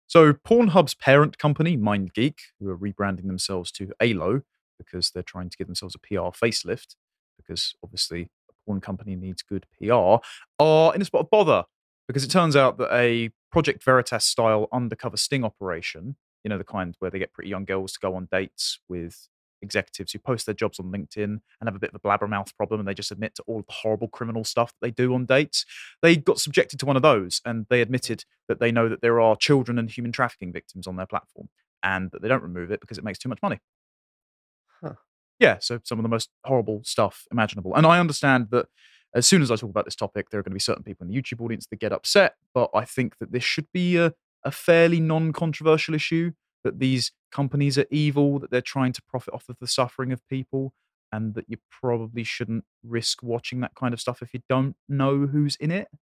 So Pornhub's parent company, MindGeek, who are rebranding themselves to ALO because they're trying to give themselves a PR facelift, because obviously a porn company needs good PR, are in a spot of bother because it turns out that a Project Veritas style undercover sting operation, the kind where they get pretty young girls to go on dates with executives who post their jobs on LinkedIn and have a bit of a blabbermouth problem, and they just admit to all of the horrible criminal stuff that they do on dates. They got subjected to one of those, and they admitted that they know that there are children and human trafficking victims on their platform, and that they don't remove it because it makes too much money. Huh. Yeah, so some of the most horrible stuff imaginable. And I understand that as soon as I talk about this topic, there are going to be certain people in the YouTube audience that get upset, but I think that this should be a fairly non-controversial issue, that these companies are evil, that they're trying to profit off of the suffering of people, and that you probably shouldn't risk watching that kind of stuff if you don't know who's in it.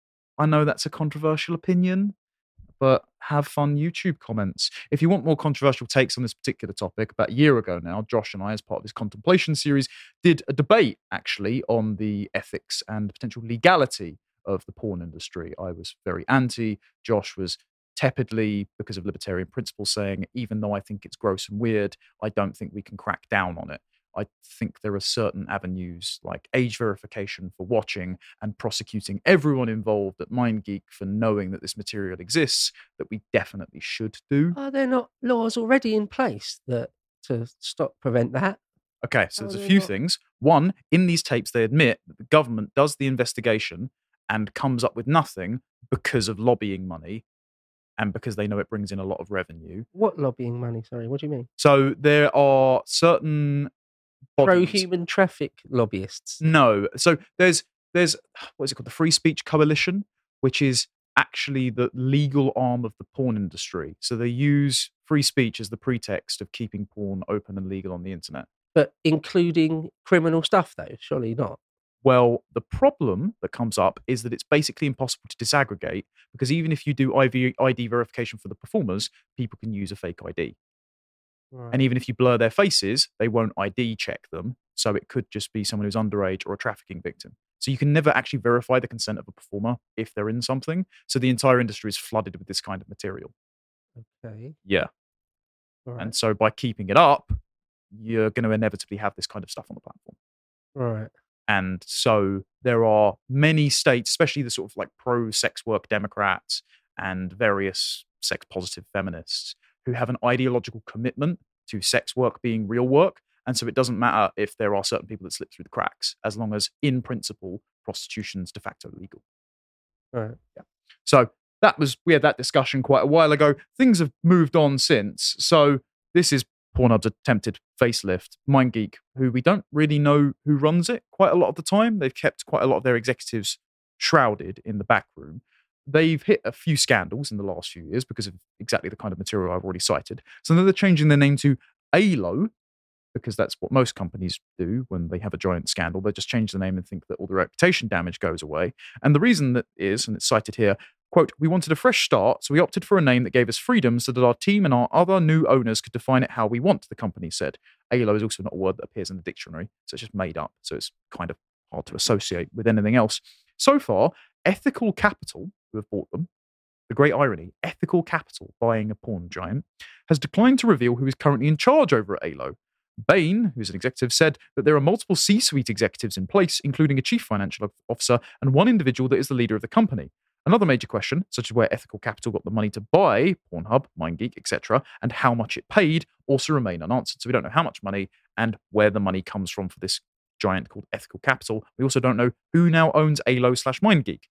I know that's a controversial opinion, but have fun YouTube comments. If you want more controversial takes on this particular topic, about a year ago now, Josh and I, as part of this contemplation series, did a debate actually on the ethics and potential legality of the porn industry. I was very anti. Josh was tepidly, because of libertarian principles, saying, even though I think it's gross and weird, I don't think we can crack down on it. I think there are certain avenues like age verification for watching and prosecuting everyone involved at MindGeek for knowing that this material exists that we definitely should do. Are there not laws already in place to prevent that? Okay, so there's a few things. One, in these tapes, they admit that the government does the investigation and comes up with nothing because of lobbying money and because they know it brings in a lot of revenue. What lobbying money? Sorry, what do you mean? So there are certain pro-human traffic lobbyists. No. So there's what is it called? The Free Speech Coalition, which is actually the legal arm of the porn industry. So they use free speech as the pretext of keeping porn open and legal on the internet. But including criminal stuff, though? Surely not. Well, the problem that comes up is that it's basically impossible to disaggregate, because even if you do ID verification for the performers, people can use a fake ID. Right. And even if you blur their faces, they won't ID check them. So it could just be someone who's underage or a trafficking victim. So you can never actually verify the consent of a performer if they're in something. So the entire industry is flooded with this kind of material. Okay. Yeah. Right. And so by keeping it up, you're going to inevitably have this kind of stuff on the platform. Right. And so there are many states, especially the sort of like pro-sex work Democrats and various sex-positive feminists, who have an ideological commitment to sex work being real work. And so it doesn't matter if there are certain people that slip through the cracks, as long as, in principle, prostitution's de facto legal. Right. Yeah. So we had that discussion quite a while ago. Things have moved on since. So this is Pornhub's attempted facelift. MindGeek, who we don't really know who runs it quite a lot of the time. They've kept quite a lot of their executives shrouded in the back room. They've hit a few scandals in the last few years because of exactly the kind of material I've already cited. So now they're changing their name to ALO, because that's what most companies do when they have a giant scandal. They just change the name and think that all the reputation damage goes away. And the reason that is, and it's cited here, quote, "We wanted a fresh start, so we opted for a name that gave us freedom so that our team and our other new owners could define it how we want," the company said. ALO is also not a word that appears in the dictionary, so it's just made up. So it's kind of hard to associate with anything else. So far, Ethical Capital, who have bought them, the great irony, Ethical Capital buying a porn giant, has declined to reveal who is currently in charge over at ALO. Bain, who's an executive, said that there are multiple C-suite executives in place, including a chief financial officer and one individual that is the leader of the company. Another major question, such as where Ethical Capital got the money to buy Pornhub, MindGeek, etc., and how much it paid, also remain unanswered. So we don't know how much money and where the money comes from for this giant called Ethical Capital. We also don't know who now owns ALO/MindGeek.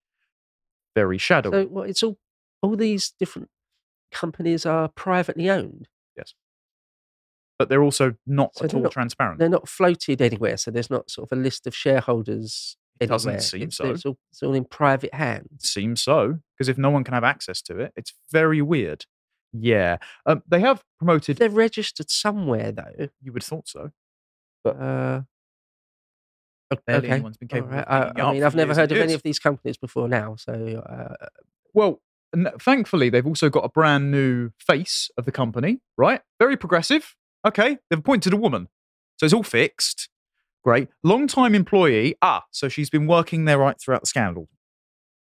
Very shadowy. So it's all these different companies are privately owned. Yes. But they're also not at all transparent. They're not floated anywhere, so there's not sort of a list of shareholders anywhere. Doesn't seem so. It's all in private hands. Seems so, because if no one can have access to it, it's very weird. Yeah. They have promoted... They're registered somewhere, though. You would have thought so. But barely okay. anyone's been capable right. of I mean, I've never heard of any of these companies before now, so... Well, thankfully, they've also got a brand new face of the company, right? Very progressive. Okay, they've appointed a woman. So it's all fixed. Great. Long-time employee. So she's been working there right throughout the scandal.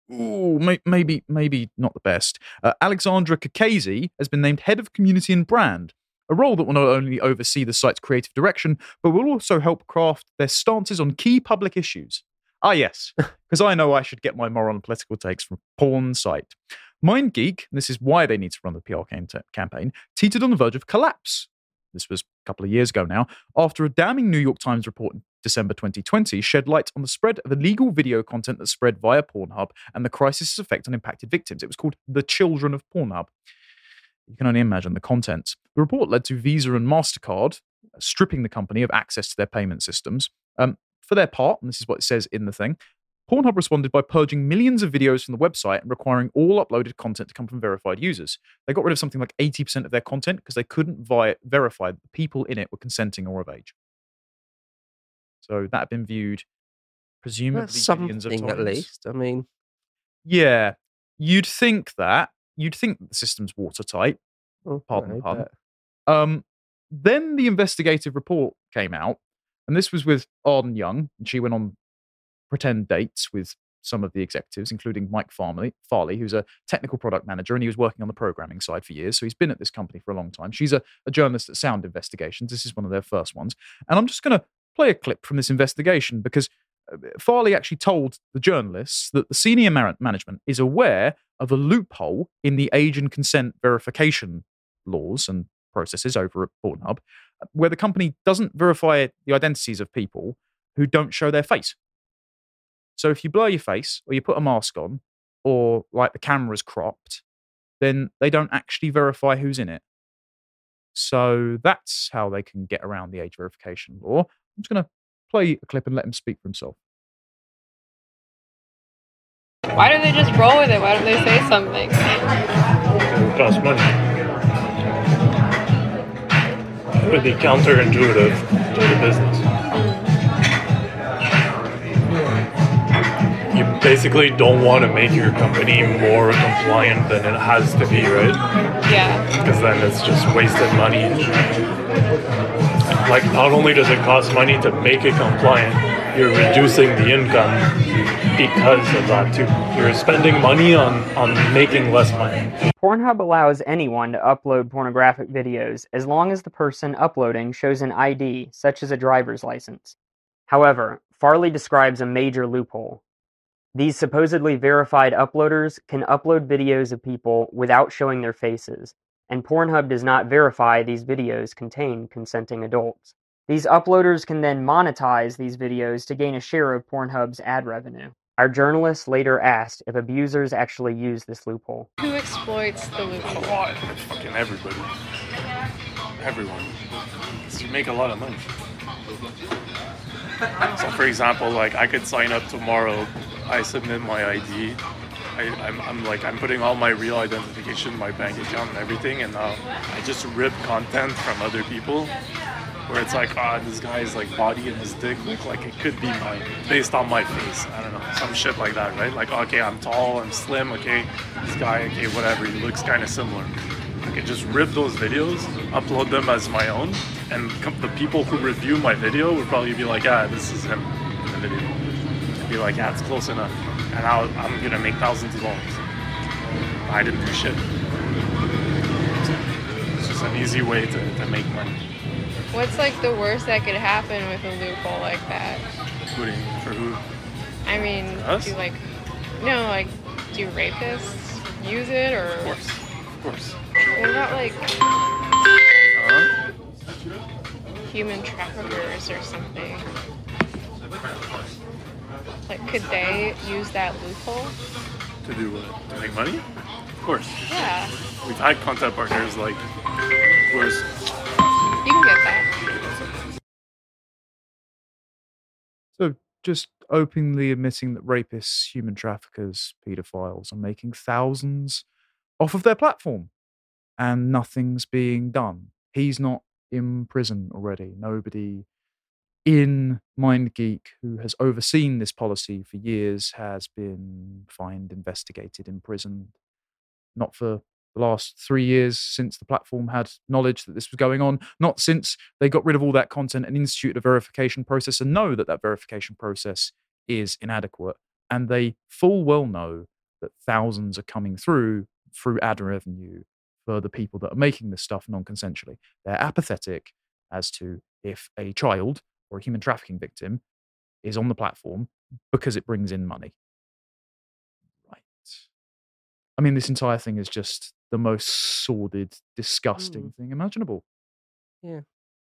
Ooh, maybe not the best. Alexandra Kakezi has been named head of community and brand, a role that will not only oversee the site's creative direction, but will also help craft their stances on key public issues. Ah, yes, because I know I should get my moral and political takes from porn site. MindGeek, and this is why they need to run the PR campaign, teetered on the verge of collapse. This was a couple of years ago now, after a damning New York Times report in December 2020 shed light on the spread of illegal video content that spread via Pornhub and the crisis' effect on impacted victims. It was called The Children of Pornhub. You can only imagine the contents. The report led to Visa and MasterCard stripping the company of access to their payment systems. For their part, and this is what it says in the thing, Pornhub responded by purging millions of videos from the website and requiring all uploaded content to come from verified users. They got rid of something like 80% of their content because they couldn't verify that the people in it were consenting or of age. So that had been viewed presumably That's billions of something times. at least. I mean, Yeah, you'd think that the system's watertight. Pardon the okay, pun. but Then the investigative report came out, and this was with Arden Young, and she went on pretend dates with some of the executives, including Mike Farley, who's a technical product manager, and he was working on the programming side for years, so he's been at this company for a long time. She's a journalist at Sound Investigations. This is one of their first ones. And I'm just going to play a clip from this investigation because Farley actually told the journalists that the senior management is aware of a loophole in the age and consent verification laws and processes over at Pornhub, where the company doesn't verify the identities of people who don't show their face. So if you blur your face or you put a mask on or like the camera's cropped, then they don't actually verify who's in it. So that's how they can get around the age verification law. I'm just going to play a clip and let him speak for himself. Why don't they just roll with it? Why don't they say something? It would cost money. It would be counterintuitive to the business. You basically don't want to make your company more compliant than it has to be, right? Yeah. Because then it's just wasted money. Like, not only does it cost money to make it compliant, you're reducing the income because of that too. You're spending money on making less money. Pornhub allows anyone to upload pornographic videos as long as the person uploading shows an ID, such as a driver's license. However, Farley describes a major loophole. These supposedly verified uploaders can upload videos of people without showing their faces, and Pornhub does not verify these videos contain consenting adults. These uploaders can then monetize these videos to gain a share of Pornhub's ad revenue. Our journalist later asked if abusers actually use this loophole. Who exploits the loophole? Fucking everybody. Everyone. Because you make a lot of money. So for example, like I could sign up tomorrow, I submit my ID, I'm putting all my real identification, my bank account and everything, and now I just rip content from other people where it's like, this guy's like body and his dick look like it could be mine based on my face. I don't know, some shit like that, right? Like, okay, I'm tall, I'm slim, okay, this guy, okay, whatever, he looks kind of similar. I can just rip those videos, upload them as my own, and the people who review my video would probably be like, yeah, this is him in the video. And be like, yeah, it's close enough. And I'm gonna make thousands of dollars. I didn't do shit. It's just an easy way to make money. What's like the worst that could happen with a loophole like that? Including for who? I mean, Us? do rapists use it or? Of course. What about like human traffickers or something? Like, could they use that loophole? To do what? To make money? Of course. Yeah, We've had content partners like, where's you can get that. So just openly admitting that rapists, human traffickers, paedophiles are making thousands off of their platform and nothing's being done. He's not in prison already. Nobody in MindGeek who has overseen this policy for years has been fined, investigated, imprisoned. Not for the last 3 years since the platform had knowledge that this was going on, not since they got rid of all that content and instituted a verification process and know that that verification process is inadequate. And they full well know that thousands are coming through ad revenue for the people that are making this stuff non-consensually. They're apathetic as to if a child or a human trafficking victim is on the platform because it brings in money. Right. I mean, this entire thing is just the most sordid, disgusting thing imaginable. Yeah.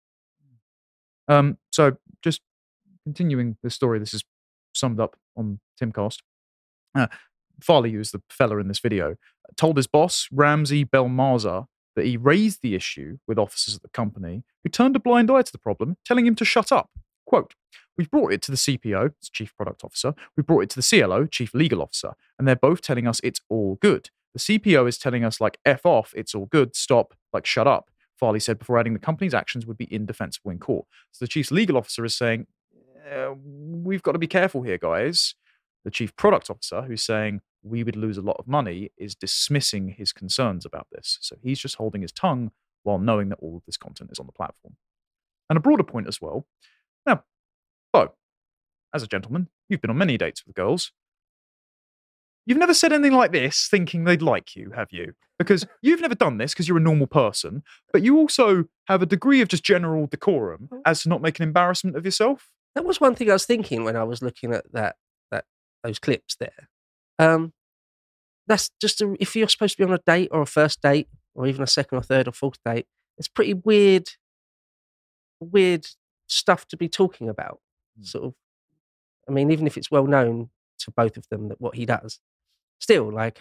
So just continuing the story, this is summed up on Timcast. Farley, who's the fella in this video, told his boss, Ramsey Belmarza, that he raised the issue with officers at the company who turned a blind eye to the problem, telling him to shut up. Quote, "We've brought it to the CPO, Chief Product Officer, we brought it to the CLO, Chief Legal Officer, and they're both telling us it's all good. The CPO is telling us, like, F off, it's all good, stop, like, shut up," Farley said before adding the company's actions would be indefensible in court. So the Chief Legal Officer is saying, we've got to be careful here, guys. The Chief Product Officer, who's saying we would lose a lot of money, is dismissing his concerns about this. So he's just holding his tongue while knowing that all of this content is on the platform. And a broader point as well. Now, Bo, as a gentleman, you've been on many dates with girls. You've never said anything like this thinking they'd like you, have you? Because you've never done this because you're a normal person, but you also have a degree of just general decorum as to not make an embarrassment of yourself. That was one thing I was thinking when I was looking at those clips there. That's just if you're supposed to be on a date or a first date or even a second or third or fourth date, it's pretty weird stuff to be talking about. Sort of, I mean, even if it's well known to both of them that what he does, still, like,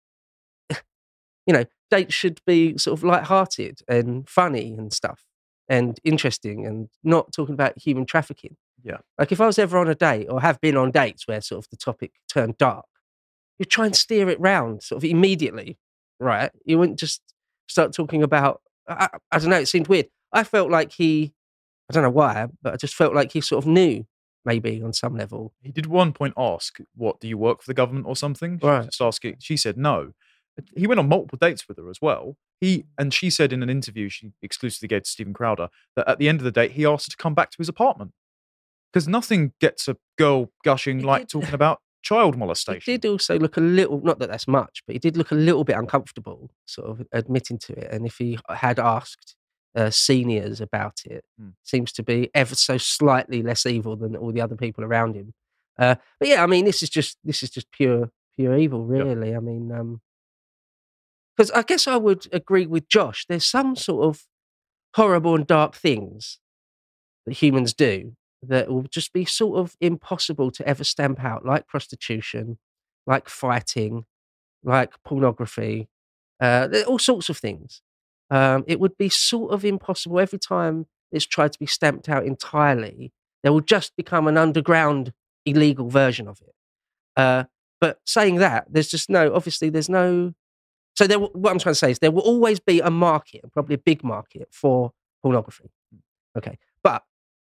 dates should be sort of light-hearted and funny and stuff and interesting and not talking about human trafficking. Yeah. Like, if I was ever on a date or have been on dates where sort of the topic turned dark, you try and steer it round sort of immediately, right? You wouldn't just start talking about, I don't know, it seemed weird. I felt like I don't know why, but I just felt like he sort of knew, maybe on some level. He did one point ask, "What, do you work for the government or something?" Right. Just asking. She said no. He went on multiple dates with her as well. And she said in an interview she exclusively gave to Stephen Crowder that at the end of the date he asked her to come back to his apartment because nothing gets a girl gushing talking about child molestation. He did also look a little, not that that's much, but he did look a little bit uncomfortable, sort of admitting to it. And if he had asked seniors about it, seems to be ever so slightly less evil than all the other people around him. But yeah, I mean, this is just pure evil, really. Yep. I mean, because I guess I would agree with Josh. There's some sort of horrible and dark things that humans do that will just be sort of impossible to ever stamp out, like prostitution, like fighting, like pornography, all sorts of things. It would be sort of impossible every time it's tried to be stamped out entirely. There will just become an underground illegal version of it. But saying that, there's no. So what I'm trying to say is there will always be a market, probably a big market for pornography. Okay. But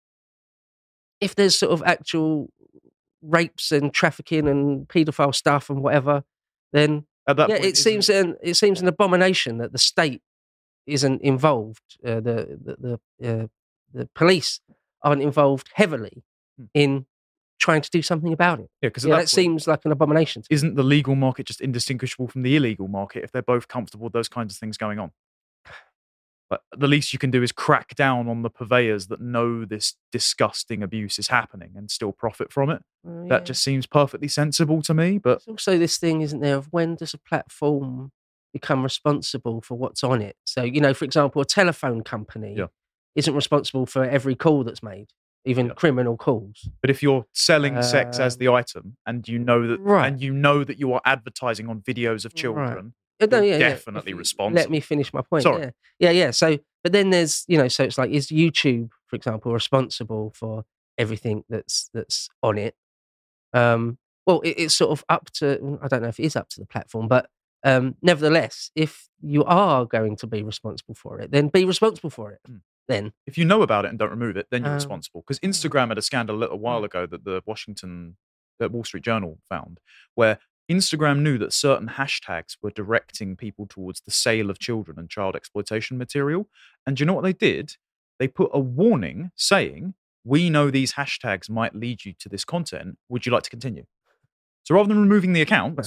if there's sort of actual rapes and trafficking and paedophile stuff and whatever, then it seems an abomination that the state isn't involved. The police aren't involved heavily in trying to do something about it. Yeah, because that seems like an abomination. Isn't the legal market just indistinguishable from the illegal market if they're both comfortable with those kinds of things going on? But the least you can do is crack down on the purveyors that know this disgusting abuse is happening and still profit from it. That just seems perfectly sensible to me. But there's also this thing, isn't there, of when does a platform become responsible for what's on it? So, for example, a telephone company isn't responsible for every call that's made, even criminal calls. But if you're selling sex as the item and you know that you are advertising on videos of children, you're definitely responsible. Let me finish my point. Sorry. Yeah. So, but then there's, so it's like, is YouTube, for example, responsible for everything that's on it? Well, it's sort of up to, I don't know if it is up to the platform, but nevertheless, if you are going to be responsible for it, then be responsible for it. Then, if you know about it and don't remove it, then you're responsible. Because Instagram had a scandal a little while ago that the Wall Street Journal found, where Instagram knew that certain hashtags were directing people towards the sale of children and child exploitation material. And do you know what they did? They put a warning saying, "We know these hashtags might lead you to this content. Would you like to continue?" So rather than removing the accounts,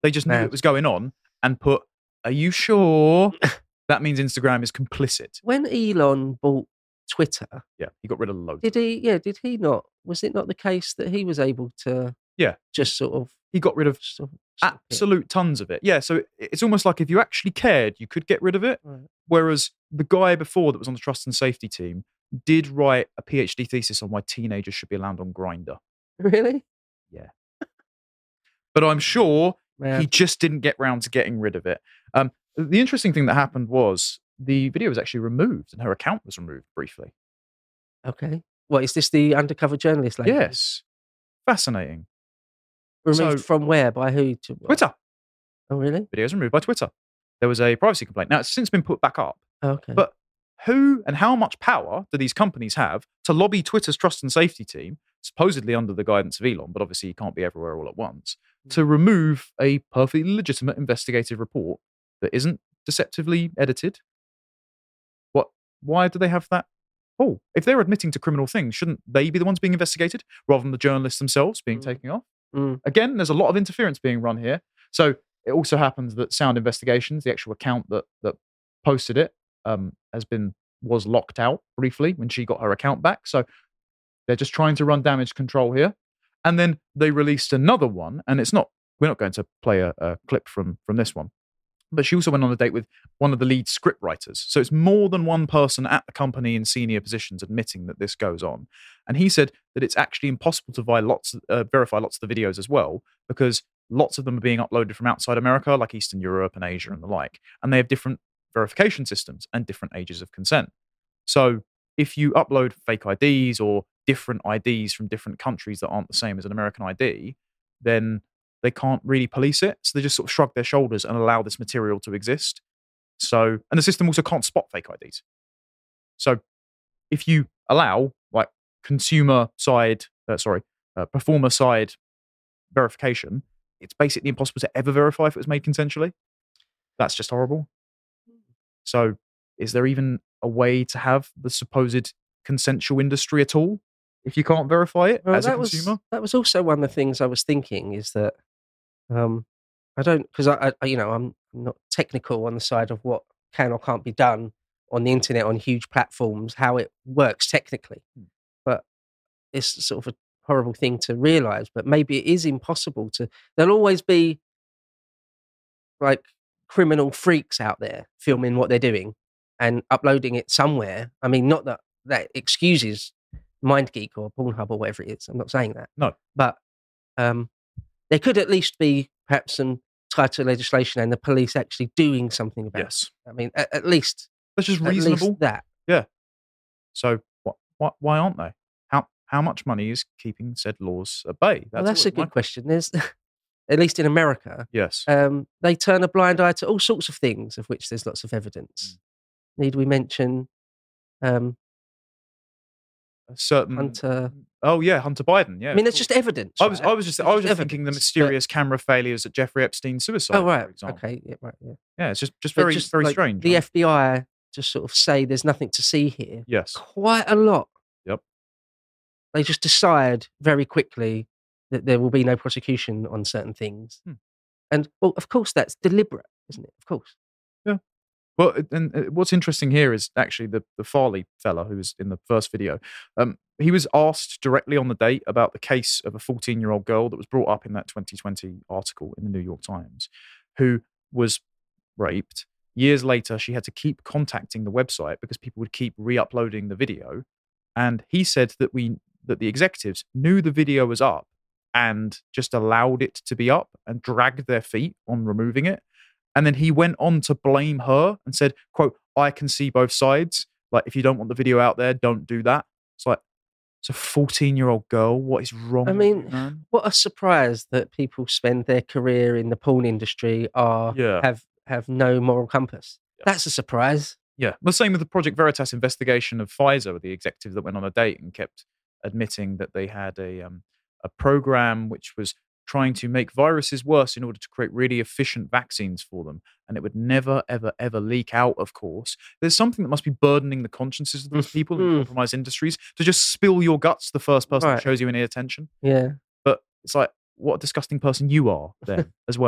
They just knew Mad. it was going on and put, "Are you sure?" That means Instagram is complicit. When Elon bought Twitter, Yeah, he got rid of loads. did he? Yeah, did he not? Was it not the case that he was able to? Yeah. Just sort of. He got rid of Stop it? absolute tons of it. Yeah, so it's almost like if you actually cared, you could get rid of it. Right. Whereas the guy before that was on the trust and safety team did write a PhD thesis on why teenagers should be allowed on Grindr. Really? But I'm sure Man. he just didn't get round to getting rid of it. The interesting thing that happened was the video was actually removed and her account was removed briefly. Okay. What is this? The undercover journalist lady? Yes. Fascinating. Removed So- from where? By who? To what? Twitter. Oh, really? Videos removed by Twitter. There was a privacy complaint. Now, it's since been put back up. Okay. But who and how much power do these companies have to lobby Twitter's trust and safety team, supposedly under the guidance of Elon, but obviously he can't be everywhere all at once, to remove a perfectly legitimate investigative report that isn't deceptively edited? What? Why do they have that? Oh, if they're admitting to criminal things, shouldn't they be the ones being investigated rather than the journalists themselves being taken off? Again, there's a lot of interference being run here. So it also happens that Sound Investigations, the actual account that posted it, was locked out briefly when she got her account back. So they're just trying to run damage control here. And then they released another one, and we're not going to play a clip from this one. But she also went on a date with one of the lead script writers. So it's more than one person at the company in senior positions admitting that this goes on. And he said that it's actually impossible to verify lots of the videos as well, because lots of them are being uploaded from outside America, like Eastern Europe and Asia and the like. And they have different verification systems and different ages of consent. So if you upload fake IDs or different IDs from different countries that aren't the same as an American ID, then they can't really police it. So they just sort of shrug their shoulders and allow this material to exist. So, and the system also can't spot fake IDs. So if you allow like performer side verification, it's basically impossible to ever verify if it was made consensually. That's just horrible. So is there even a way to have the supposed consensual industry at all if you can't verify it as a consumer? That was also one of the things I was thinking is that I don't, because I'm not technical on the side of what can or can't be done on the internet on huge platforms, how it works technically. But it's sort of a horrible thing to realize, but maybe it is impossible to. There'll always be like criminal freaks out there filming what they're doing and uploading it somewhere. I mean, not that excuses MindGeek or Pornhub or whatever it is. I'm not saying that. No. But there could at least be perhaps some tighter legislation and the police actually doing something about it. I mean, at least that's just reasonable. At least that. Yeah. So why aren't they? How much money is keeping said laws at bay? That's a good question. There's, at least in America, yes, they turn a blind eye to all sorts of things of which there's lots of evidence. Need we mention a certain Hunter? Oh yeah, Hunter Biden. Yeah, I mean, it's just evidence. I was just thinking the mysterious camera failures at Jeffrey Epstein's suicide. Oh right, for example. okay, yeah, right, yeah. Yeah, it's just very like, strange. The FBI just sort of say there's nothing to see here. Yes, quite a lot. Yep. They just decide very quickly that there will be no prosecution on certain things, and well, of course that's deliberate, isn't it? Of course. Yeah. Well, and what's interesting here is actually the Farley fella who was in the first video. He was asked directly on the date about the case of a 14-year-old girl that was brought up in that 2020 article in the New York Times, who was raped. Years later, she had to keep contacting the website because people would keep re-uploading the video. And he said that the executives knew the video was up and just allowed it to be up and dragged their feet on removing it. And then he went on to blame her and said, quote, "I can see both sides. Like, if you don't want the video out there, don't do that." It's like, it's a 14-year-old girl. What is wrong? I mean, with you, man? what a surprise that people spend their career in the porn industry have no moral compass. Yeah. That's a surprise. Yeah. The same with the Project Veritas investigation of Pfizer, the executive that went on a date and kept admitting that they had a program which was trying to make viruses worse in order to create really efficient vaccines for them. And it would never, ever, ever leak out, of course. There's something that must be burdening the consciences of these people in compromised industries to just spill your guts to the first person that shows you any attention. Yeah. But it's like, what a disgusting person you are then as well.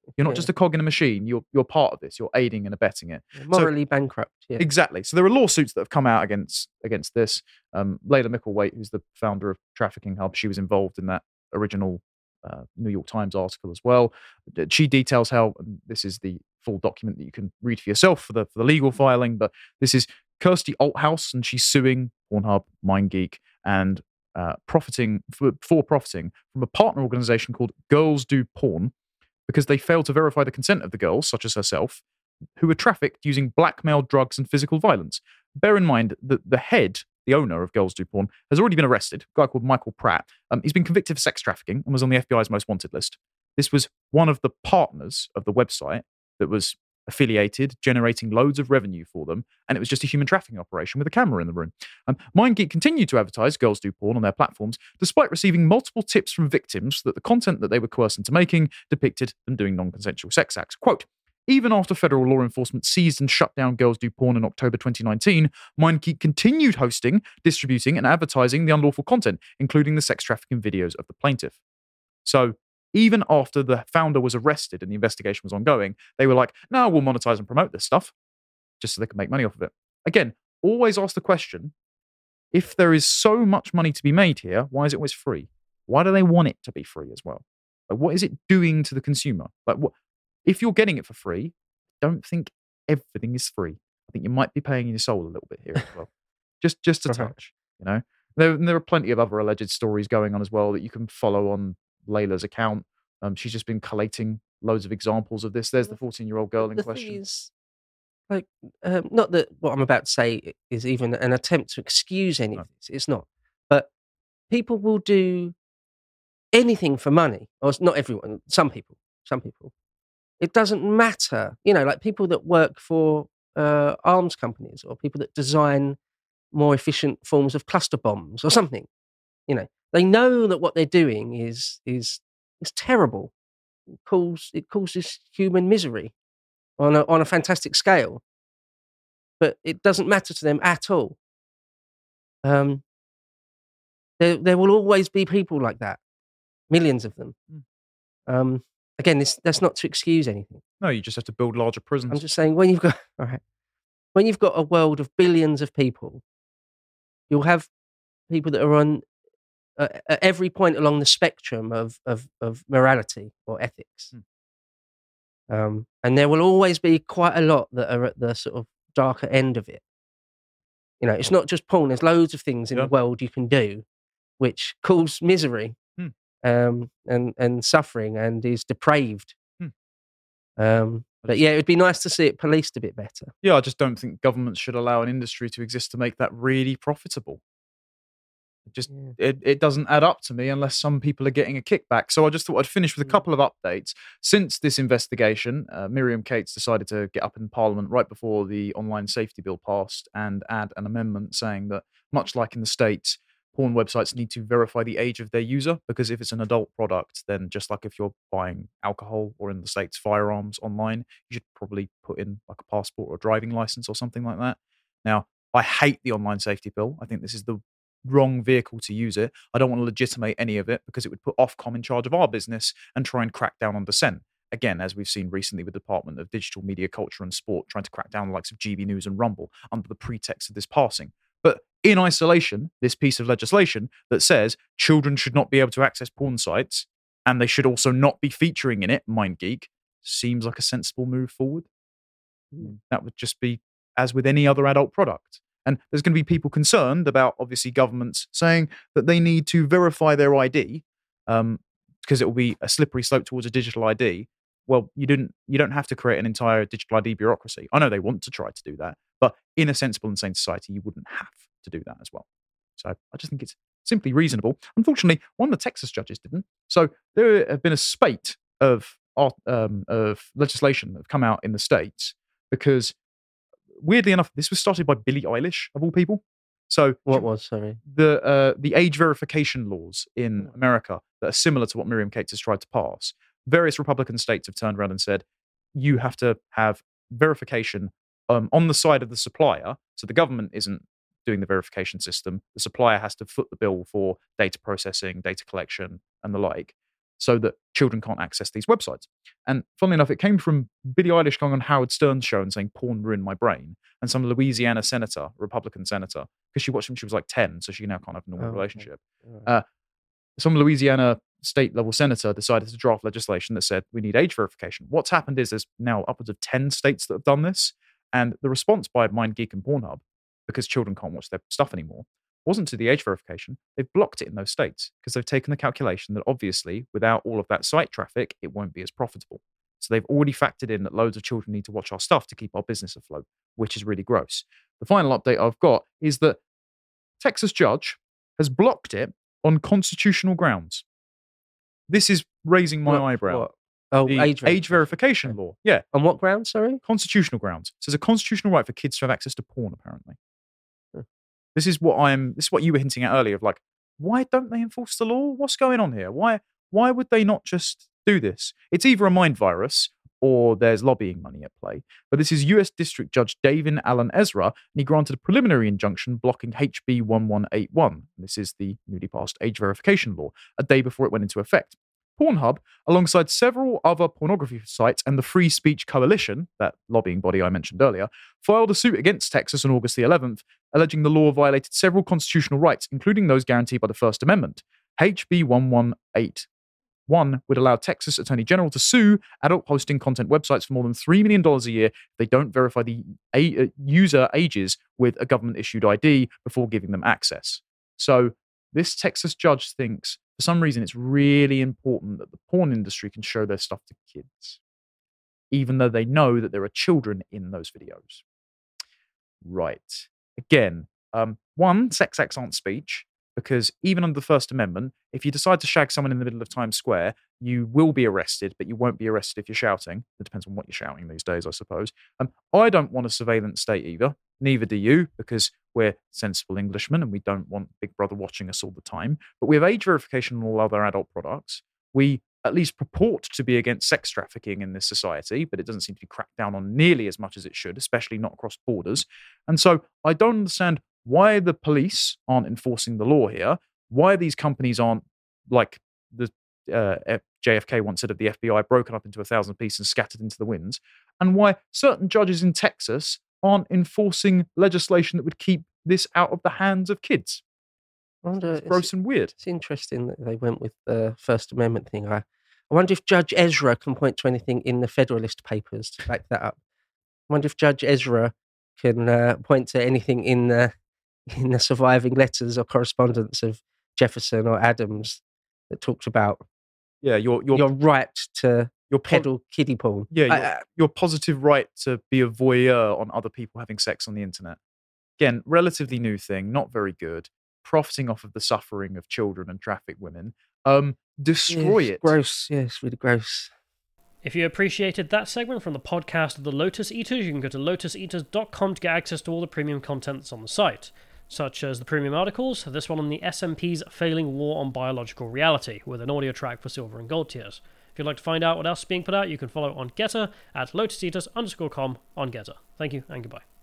You're not Yeah. just a cog in a machine. You're part of this. You're aiding and abetting it. Morally bankrupt. Yeah. Exactly. So there are lawsuits that have come out against this. Layla Micklethwait, who's the founder of Trafficking Hub, she was involved in that original New York Times article as well. She details how, and this is the full document that you can read for yourself for the legal filing, but this is Kirsty Althouse, and she's suing Pornhub, MindGeek, and profiting from a partner organization called Girls Do Porn because they failed to verify the consent of the girls, such as herself, who were trafficked using blackmail, drugs, and physical violence. Bear in mind that the owner of Girls Do Porn, has already been arrested, a guy called Michael Pratt. He's been convicted of sex trafficking and was on the FBI's most wanted list. This was one of the partners of the website that was affiliated, generating loads of revenue for them, and it was just a human trafficking operation with a camera in the room. MindGeek continued to advertise Girls Do Porn on their platforms, despite receiving multiple tips from victims that the content that they were coerced into making depicted them doing non-consensual sex acts. Quote, even after federal law enforcement seized and shut down Girls Do Porn in October 2019, MindGeek continued hosting, distributing, and advertising the unlawful content, including the sex trafficking videos of the plaintiff. So, even after the founder was arrested and the investigation was ongoing, they were like, no, we'll monetize and promote this stuff, just so they can make money off of it. Again, always ask the question, if there is so much money to be made here, why is it always free? Why do they want it to be free as well? Like, what is it doing to the consumer? Like, what? If you're getting it for free, don't think everything is free. I think you might be paying your soul a little bit here as well. just a touch, you know? There are plenty of other alleged stories going on as well that you can follow on Layla's account. She's just been collating loads of examples of this. There's the 14-year-old girl in The question. thing is, like, not that what I'm about to say is even an attempt to excuse any of this. It's not. But people will do anything for money. Or not everyone. Some people. It doesn't matter. You know, like people that work for arms companies or people that design more efficient forms of cluster bombs or something. You know, they know that what they're doing is terrible. It causes human misery on a fantastic scale, but it doesn't matter to them at all. There will always be people like that, millions of them. Again, that's not to excuse anything. No, you just have to build larger prisons. I'm just saying when you've got a world of billions of people, you'll have people that are on at every point along the spectrum of morality or ethics. And there will always be quite a lot that are at the sort of darker end of it. You know, it's not just porn. There's loads of things in the world you can do which cause misery and suffering and is depraved. But yeah, it would be nice to see it policed a bit better. Yeah, I just don't think governments should allow an industry to exist to make that really profitable. It doesn't add up to me unless some people are getting a kickback. So I just thought I'd finish with a couple of updates. Since this investigation, Miriam Cates decided to get up in Parliament right before the online safety bill passed and add an amendment saying that, much like in the States, porn websites need to verify the age of their user, because if it's an adult product, then just like if you're buying alcohol or in the States firearms online, you should probably put in like a passport or a driving license or something like that. Now, I hate the online safety bill. I think this is the wrong vehicle to use it. I don't want to legitimate any of it because it would put Ofcom in charge of our business and try and crack down on dissent. Again, as we've seen recently with the Department of Digital Media, Culture and Sport trying to crack down on the likes of GB News and Rumble under the pretext of this passing. But in isolation, this piece of legislation that says children should not be able to access porn sites and they should also not be featuring in it, MindGeek, seems like a sensible move forward. That would just be as with any other adult product. And there's going to be people concerned about, obviously, governments saying that they need to verify their ID because it will be a slippery slope towards a digital ID. Well, you don't have to create an entire digital ID bureaucracy. I know they want to try to do that, but in a sensible and sane society, you wouldn't have to do that as well. So I just think it's simply reasonable. Unfortunately, one of the Texas judges didn't. So there have been a spate of legislation that have come out in the States because, weirdly enough, this was started by Billie Eilish, of all people. So the age verification laws in America that are similar to what Miriam Cates has tried to pass. Various Republican states have turned around and said, you have to have verification on the side of the supplier. So the government isn't doing the verification system. The supplier has to foot the bill for data processing, data collection, and the like. so that children can't access these websites. And funnily enough, it came from Billie Eilish going on Howard Stern's show and saying porn ruined my brain, and some Louisiana senator, Republican senator, because she watched him, she was like 10, so she now can't have a normal relationship. Some Louisiana state level senator decided to draft legislation that said we need age verification. What's happened is there's now upwards of 10 states that have done this, and the response by MindGeek and Pornhub, because children can't watch their stuff anymore, wasn't to the age verification. They've blocked it in those states because they've taken the calculation that obviously without all of that site traffic, it won't be as profitable. So they've already factored in that loads of children need to watch our stuff to keep our business afloat, which is really gross. The final update I've got is that Texas judge has blocked it on constitutional grounds. This is raising my eyebrow. What? Oh, the age verification law. Yeah. On what grounds, sorry? Constitutional grounds. So there's a constitutional right for kids to have access to porn, apparently. Huh. This is what you were hinting at earlier of like, why don't they enforce the law? What's going on here? Why would they not just do this? It's either a mind virus or there's lobbying money at play. But this is US District Judge David Alan Ezra, and he granted a preliminary injunction blocking HB 1181. This is the newly passed age verification law, a day before it went into effect. Pornhub, alongside several other pornography sites and the Free Speech Coalition, that lobbying body I mentioned earlier, filed a suit against Texas on August the 11th, alleging the law violated several constitutional rights, including those guaranteed by the First Amendment. HB 1181 would allow Texas Attorney General to sue adult hosting content websites for more than $3 million a year if they don't verify the user ages with a government-issued ID before giving them access. So this Texas judge thinks, for some reason, it's really important that the porn industry can show their stuff to kids, even though they know that there are children in those videos. Right. Again, sex acts aren't speech, because even under the First Amendment, if you decide to shag someone in the middle of Times Square, you will be arrested, but you won't be arrested if you're shouting. It depends on what you're shouting these days, I suppose. I don't want a surveillance state either. Neither do you, because we're sensible Englishmen and we don't want Big Brother watching us all the time. But we have age verification on all other adult products. We at least purport to be against sex trafficking in this society, but it doesn't seem to be cracked down on nearly as much as it should, especially not across borders. And so I don't understand why the police aren't enforcing the law here, why these companies aren't, like the JFK once said of the FBI, broken up into 1,000 pieces and scattered into the winds, and why certain judges in Texas aren't enforcing legislation that would keep this out of the hands of kids. It's gross and weird. It's interesting that they went with the First Amendment thing. I wonder if Judge Ezra can point to anything in the Federalist Papers to back that up. I wonder if Judge Ezra can point to anything in the surviving letters or correspondence of Jefferson or Adams that talked about your right to peddle kiddie porn. Yeah, your positive right to be a voyeur on other people having sex on the internet. Again, relatively new thing, not very good. Profiting off of the suffering of children and trafficked women. Destroy it. Gross. Yeah, it's really gross. If you appreciated that segment from the podcast of the Lotus Eaters, you can go to lotuseaters.com to get access to all the premium content that's on the site, such as the premium articles, this one on the SMP's failing war on biological reality, with an audio track for silver and gold tiers. If you'd like to find out what else is being put out, you can follow on Getter at lotuseaters_com on Getter. Thank you and goodbye.